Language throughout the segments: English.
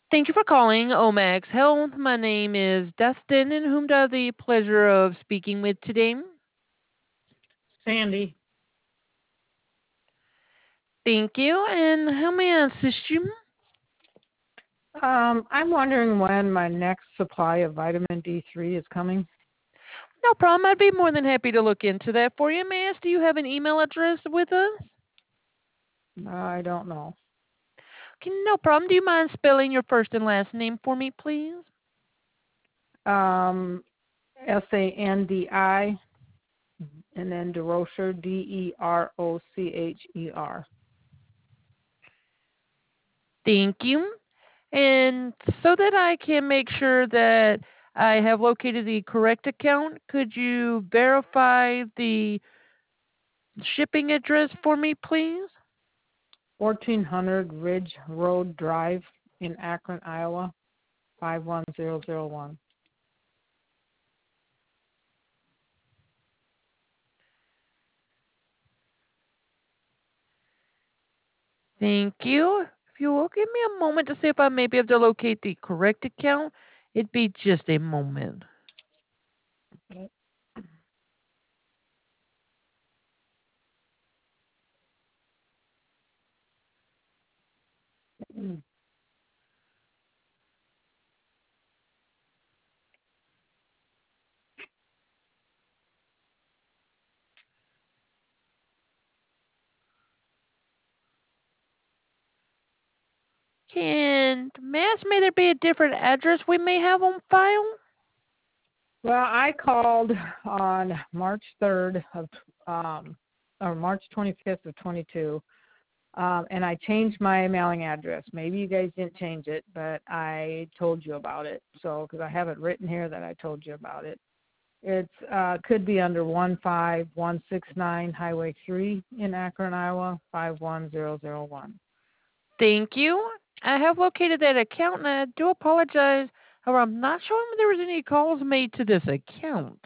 Thank you for calling Omax Health. My name is Dustin, and whom do I have the pleasure of speaking with today? Sandy. Thank you, and how may I assist you? I'm wondering when my next supply of vitamin D3 is coming. No problem. I'd be more than happy to look into that for you. May I ask, do you have an email address with us? I don't know. Okay, no problem. Do you mind spelling your first and last name for me, please? Sandi, and then DeRocher, Derocher. Thank you. And so that I can make sure that I have located the correct account, could you verify the shipping address for me, please? 1400 Ridge Road Drive in Akron, Iowa, 51001. Thank you. If you will give me a moment to see if I may be able to locate the correct account, it'd be just a moment. May there be a different address we may have on file? Well, I called on March 3rd or March 25th of 22. And I changed my mailing address. Maybe you guys didn't change it, but I told you about it. So, because I have it written here that I told you about it. It's could be under 15169 Highway 3 in Akron, Iowa, 51001. Thank you. I have located that account and I do apologize. However, I'm not showing there was any calls made to this account.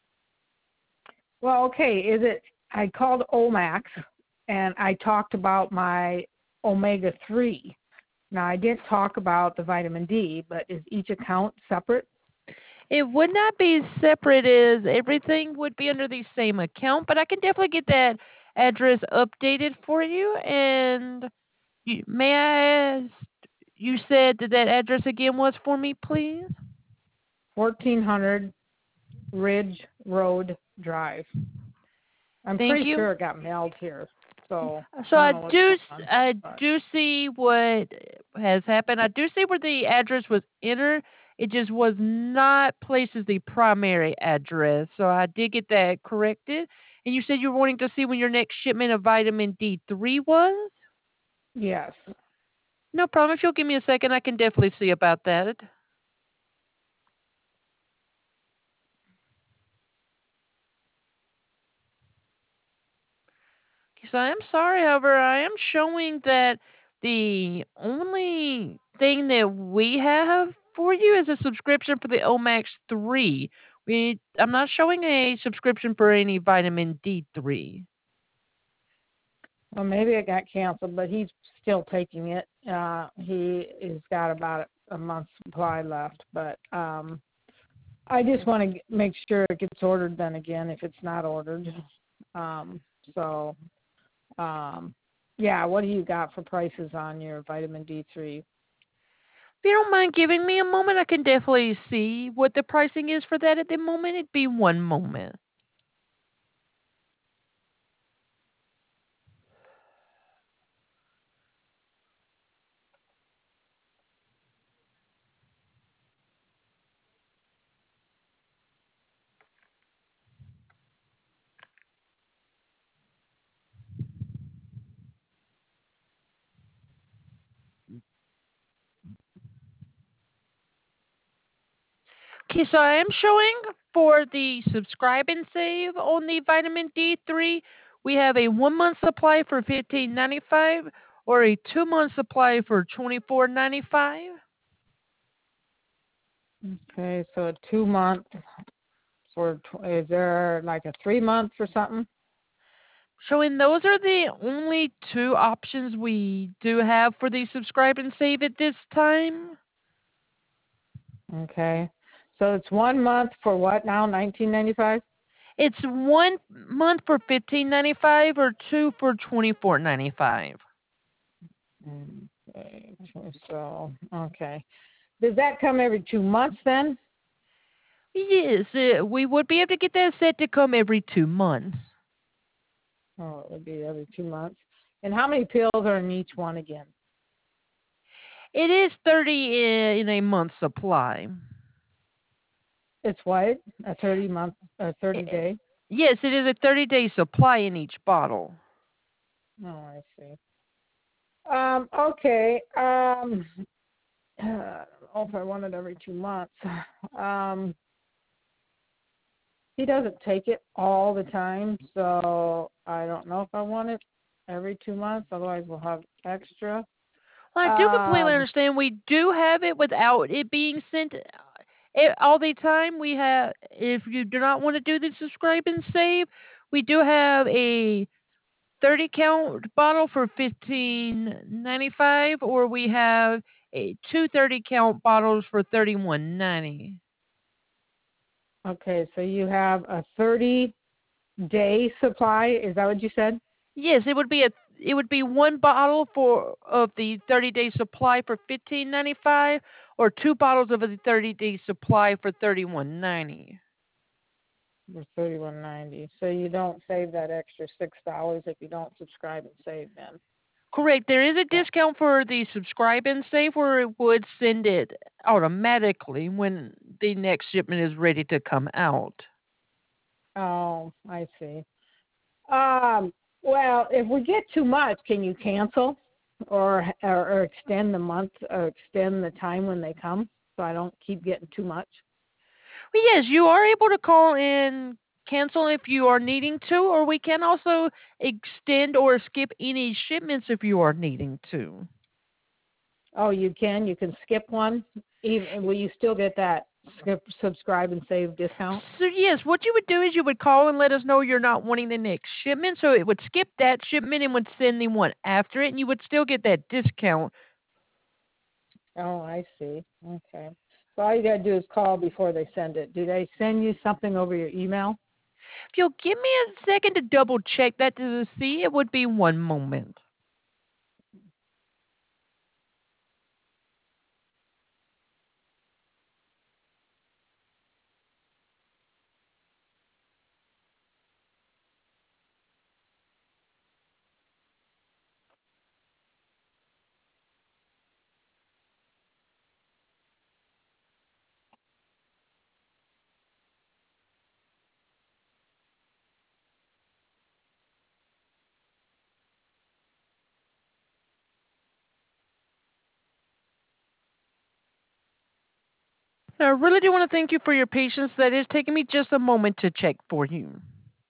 Well, okay, I called Omax and I talked about my omega 3. Now, I didn't talk about the vitamin D, but is each account separate? It would not be separate as everything would be under the same account, but I can definitely get that address updated for you. And may I ask, you said that address again was for me, please? 1400 Ridge Road Drive. I'm Thank pretty you. sure it got mailed here, so So I don't know what's going on. I But do see what has happened. I do see where the address was entered. It just was not placed as the primary address. So I did get that corrected. And you said you were wanting to see when your next shipment of vitamin D3 was? yes, No problem. If you'll give me a second, I can definitely see about that. So I'm sorry, however, I am showing that the only thing that we have for you is a subscription for the Omax 3. I'm not showing a subscription for any vitamin D3. well maybe it got canceled, but he's still taking it. He has got about a month's supply left, but I just want to make sure it gets ordered then again if it's not ordered. Um, so yeah, what do you got for prices on your vitamin D3? If you don't mind giving me a moment, I can definitely see what the pricing is for that at the moment. It'd be one moment. Okay, so I am showing for the subscribe and save on the vitamin D3. We have a 1 month supply for $15.95 or a 2 month supply for $24.95. Okay, so a 2 month is there like a 3 month or something? Showing those are the only two options we do have for the subscribe and save at this time. Okay. So it's 1 month for what now? 19.95. It's 1 month for 15.95 or two for 24.95. Okay. So okay. Does that come every 2 months then? Yes, we would be able to get that set to come every 2 months. Oh, it would be every 2 months. And how many pills are in each one again? It is 30 in a month supply. It's what? A 30 month, a 30 Eh, day? Yes, it is a 30-day supply in each bottle. Oh, I see. Okay. I don't know if I want it every 2 months. Um, he doesn't take it all the time, so I don't know if I want it every 2 months. Otherwise, we'll have extra. Well, I do completely Um, understand. We do have it without it being sent all the time. We have, if you do not want to do the subscribe and save, we do have a 30 count bottle for 15.95, or we have a 230 count bottles for 31.90. okay, so you have a 30-day supply. Is that what you said? Yes, it would be one bottle for of the 30-day supply for 15.95, or two bottles of the 30-day supply for 31.90. For 31.90. So you don't save that extra $6 if you don't subscribe and save then. Correct. There is a That, discount for the subscribe and save where it would send it automatically when the next shipment is ready to come out. oh, I see. Well, if we get too much, can you cancel or extend the month or extend the time when they come so I don't keep getting too much? But yes, you are able to call and cancel if you are needing to, or we can also extend or skip any shipments if you are needing to. Oh, you can. You can skip one. Even will you still get that subscribe and save discount? So yes, what you would do is you would call and let us know you're not wanting the next shipment, so it would skip that shipment and would send the one after it, and you would still get that discount. Oh, I see. Okay. So all you gotta do is call before they send it. Do they send you something over your email? If you'll give me a second to double check that to see, it would be one moment. I really do want to thank you for your patience. That is taking me just a moment to check for you.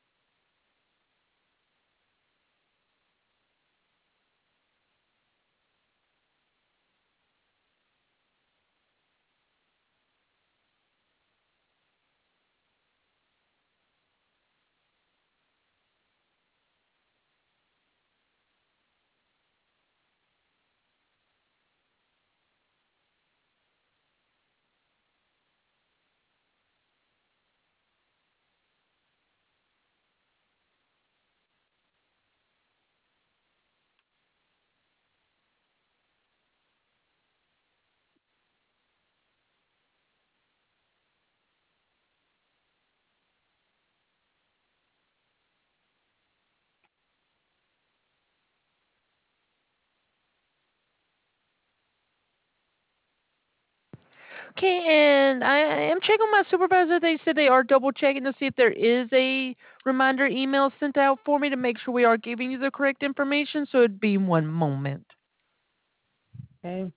Okay, and I am checking with my supervisor. They said they are double checking to see if there is a reminder email sent out for me to make sure we are giving you the correct information. So it'd be one moment. Okay.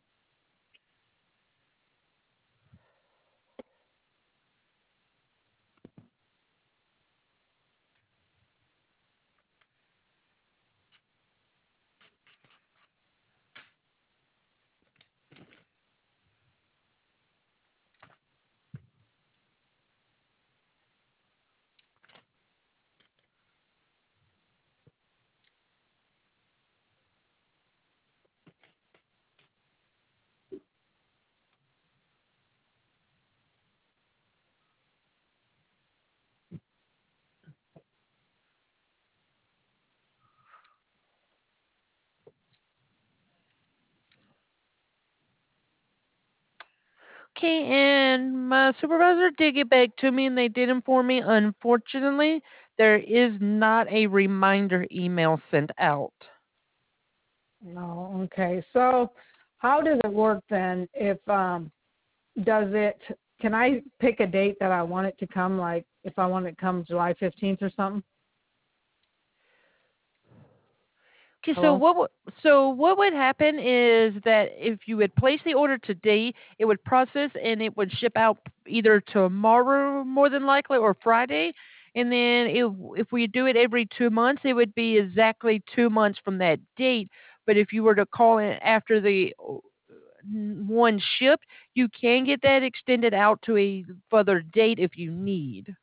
Okay, and my supervisor did get back to me and they did inform me, unfortunately, there is not a reminder email sent out. No, okay. So how does it work then if does it can I pick a date that I want it to come, like if I want it to come July 15th or something? Okay, so Hello? what would happen is that if you would place the order today, it would process and it would ship out either tomorrow, more than likely, or Friday. And then if we do it every 2 months, it would be exactly 2 months from that date. But if you were to call in after the one shipped, you can get that extended out to a further date if you need.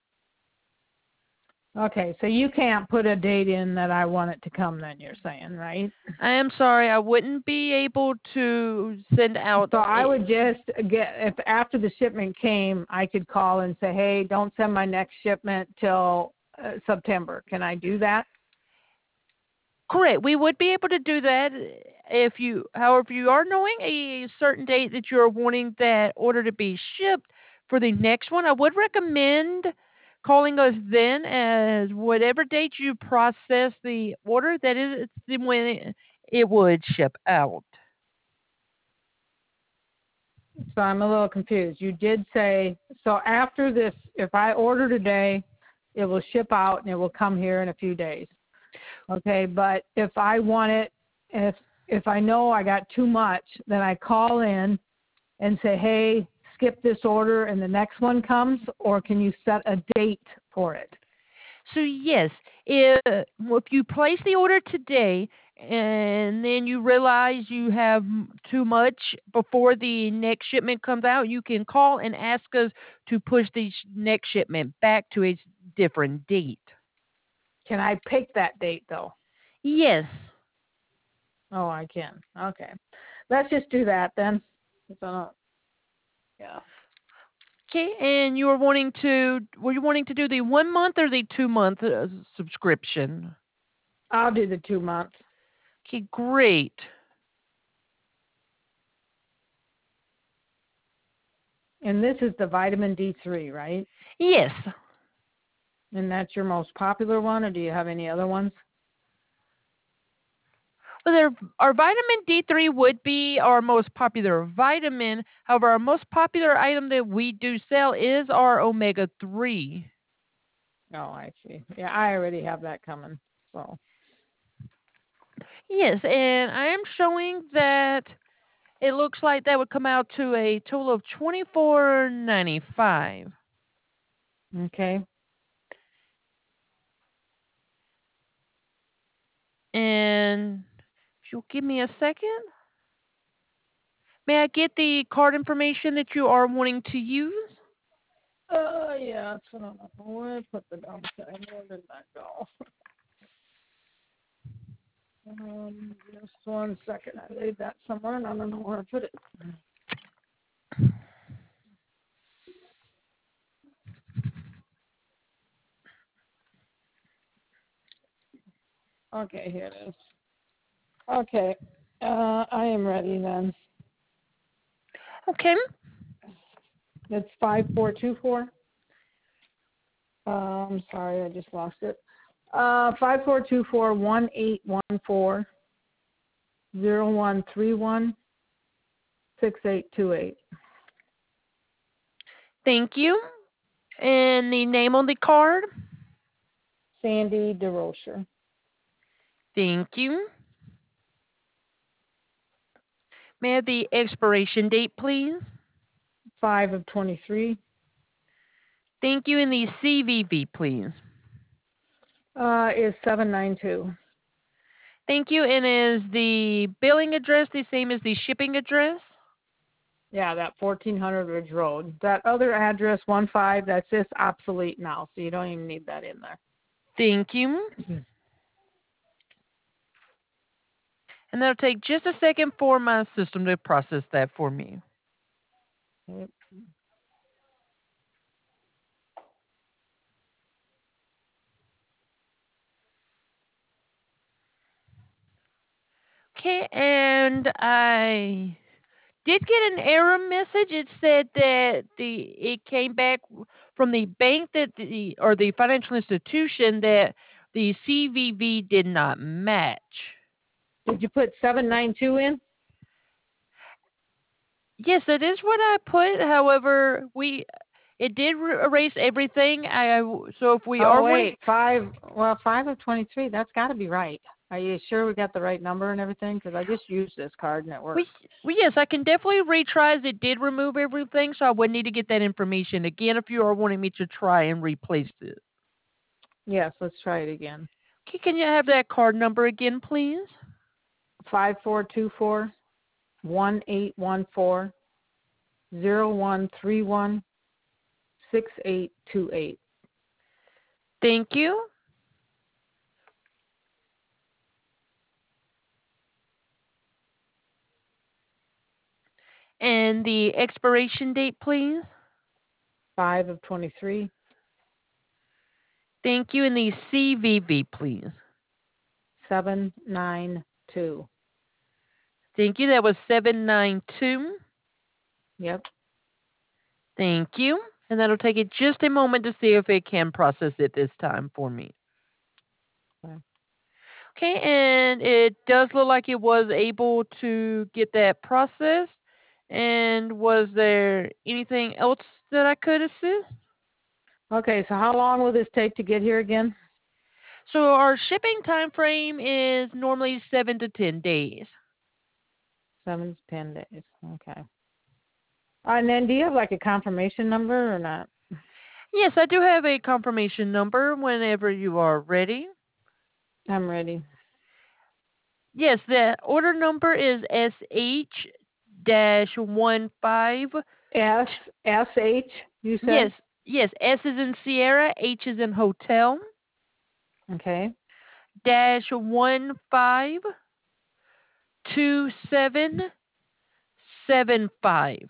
Okay, so you can't put a date in that I want it to come then, you're saying, right? I am sorry, I wouldn't be able to send out So I would just get, if after the shipment came, I could call and say, hey, don't send my next shipment till September. Can I do that? correct. We would be able to do that if you, however, if you are knowing a certain date that you're wanting that order to be shipped for the next one, I would recommend calling us then, as whatever date you process the order, that is when it would ship out. So I'm a little confused. You did say, so after this, if I order today, it will ship out and it will come here in a few days. Okay, but if I want it, if I know I got too much, then I call in and say, hey, skip this order and the next one comes, or can you set a date for it? So yes, if you place the order today and then you realize you have too much before the next shipment comes out, you can call and ask us to push the next shipment back to a different date. Can I pick that date though? Yes. Oh, I can. Okay. Let's just do that then. Yeah. Okay, and were you wanting to do the 1 month or the 2 month subscription? I'll do the 2 months. Okay, great. And this is the vitamin D3, right? Yes. And that's your most popular one, or do you have any other ones? Well, our vitamin D3 would be our most popular vitamin. However, our most popular item that we do sell is our omega 3. Oh, I see. Yeah, I already have that coming. So, Yes, and I am showing that it looks like that would come out to a total of 24.95. okay. And if you'll give me a second, may I get the card information that you are wanting to use? Yeah, that's what I don't know. Where I put the dumb thing? Where did that go? Just 1 second. I laid that somewhere and I don't know where I put it. Okay, here it is. Okay. I am ready then. Okay. It's 5424. Sorry, I just lost it. 5424-1814-0131-6828. Thank you. And the name on the card? Sandy DeRocher. Thank you. May I have the expiration date, please? 5 of 23. Thank you. And the CVV, please. Is 792. Thank you. And is the billing address the same as the shipping address? Yeah, that 1400 Ridge Road. That other address, 15, that's just obsolete now, so you don't even need that in there. Thank you. And that'll take just a second for my system to process that for me. Yep. Okay, and I did get an error message. It said that it came back from the bank that the financial institution that the CVV did not match. Did you put 792 in? Yes, that is what I put. However, it did erase everything. So if we Oh are wanting, wait, 5. Well, 5 of 23. That's got to be right. Are you sure we got the right number and everything? Because I just used this card and it we, worked. yes, I can definitely retry as it did remove everything. So I would need to get that information again if you are wanting me to try and replace it. Yes, let's try it again. Okay, can you have that card number again, please? 5424 1814 0131 6828. Thank you. And the expiration date, please. 5 of 23. Thank you. And the CVV, please. 792. Thank you. That was 792. Yep. Thank you. And that'll take it just a moment to see if it can process it this time for me. Okay. Okay, and it does look like it was able to get that processed. And was there anything else that I could assist? Okay, so how long will this take to get here again? So our shipping time frame is normally 7 to 10 days. 7 to 10 days. Okay. And then do you have like a confirmation number or not? Yes, I do have a confirmation number whenever you are ready. I'm ready. Yes, the order number is SH-15. SH, you said? Yes, yes, S is in Sierra, H is in Hotel, Okay. -152775.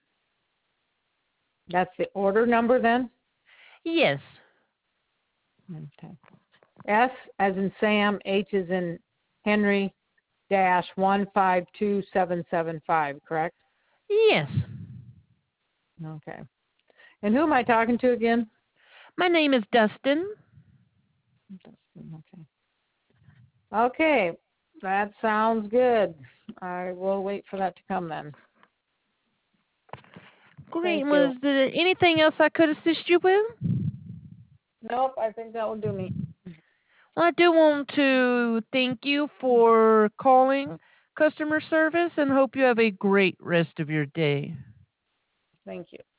That's the order number then? Yes, Okay. S as in Sam, H as in Henry, dash 152775, correct? yes. Okay. And who am I talking to again? My name is Dustin. Okay. Okay. That sounds good. I will wait for that to come then. Great. Thank you. Was there anything else I could assist you with? Nope, I think that will do me. Well, I do want to thank you for calling customer service and hope you have a great rest of your day. Thank you.